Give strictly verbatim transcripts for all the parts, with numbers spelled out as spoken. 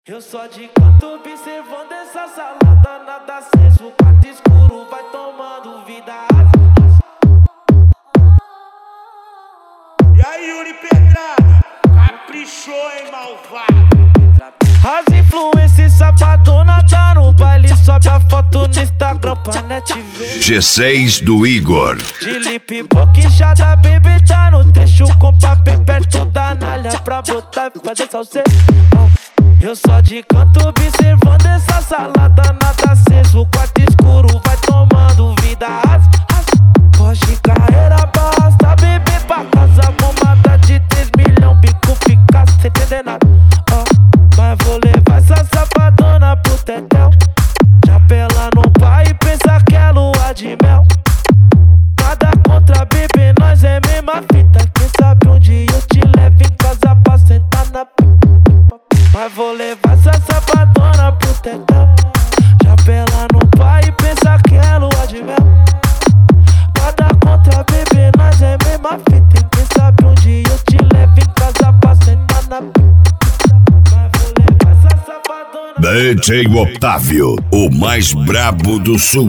Eu só de canto observando essa salada, nada aceso, o quarto escuro vai tomando vida. E aí, Yuri Pedrada, caprichou, hein, malvado? As influências safadona tá no baile, sobe a foto no Instagram pra net ver. G seis do Igor. De lip boquinchada, baby, tá no trecho com papel perto da nalha pra botar e fazer salseiro. Eu só de canto observando essa salada, nada aceso, o quarto escuro vai tomando vida. Porsche, carreira, basta beber pra casa, bomada de três milhões, bico fica sem entender nada. Oh, mas vou levar essa safadona pro tetel, chapela no pai e pensa que é lua de mel. Nada contra bebê, nós é mesma fita, quem sabe um dia eu te levo em casa pra sentar na p***. Mas vou levar essa safadona pro tetel, chapela no pai e pensa que é lua de mel. Nada contra bebê, nós é mesma fita, quem sabe um dia eu te levo em casa pra sentar na p***. Mas vou levar essa safadona D J Otávio, o mais brabo do sul.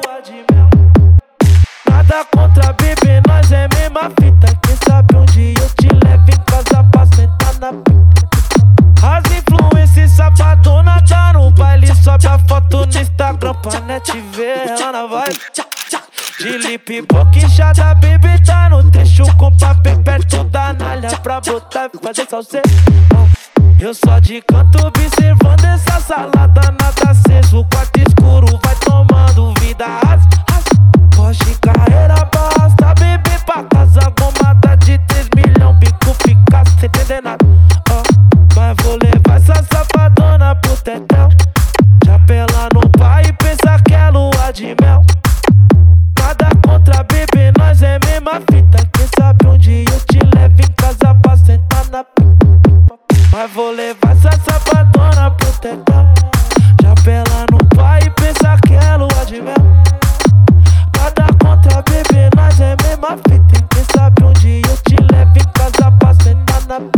Nada contra bebê, nós é mesma fita, quem sabe um dia eu te levo em casa pra sentar na p***. As influências safadona tá no baile, sobe a foto no Instagram pra net ver ela na vibe. De lip boquinchada, baby, tá no trecho com papel perto da nalha pra botar e fazer salseiro. Eu só de canto observando essa salada, nada aceso, o quarto escuro vai tomando vida. Porsche, carreira, basta beber pra casa, gomada de três milhões, bico fica sem entender nada. Mas vou levar essa safadona pro tetel, chapela no pai e pensa que é lua de mel. Nada contra bebê, nós é mesma fita, quem sabe um dia eu te levo em casa pra sentar na p***. Mas vou levar essa safadona pro tetel, chapela no pai e pensa que é lua de mel. Nada contra bebê, nós é mesma fita, quem sabe um dia eu te levo em casa pra sentar na p***.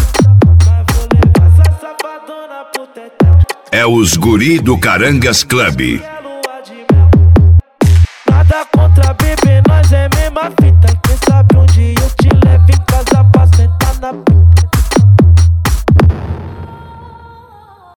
É os guri do Carangas Club. Nada contra bebê, nós é mesma fita.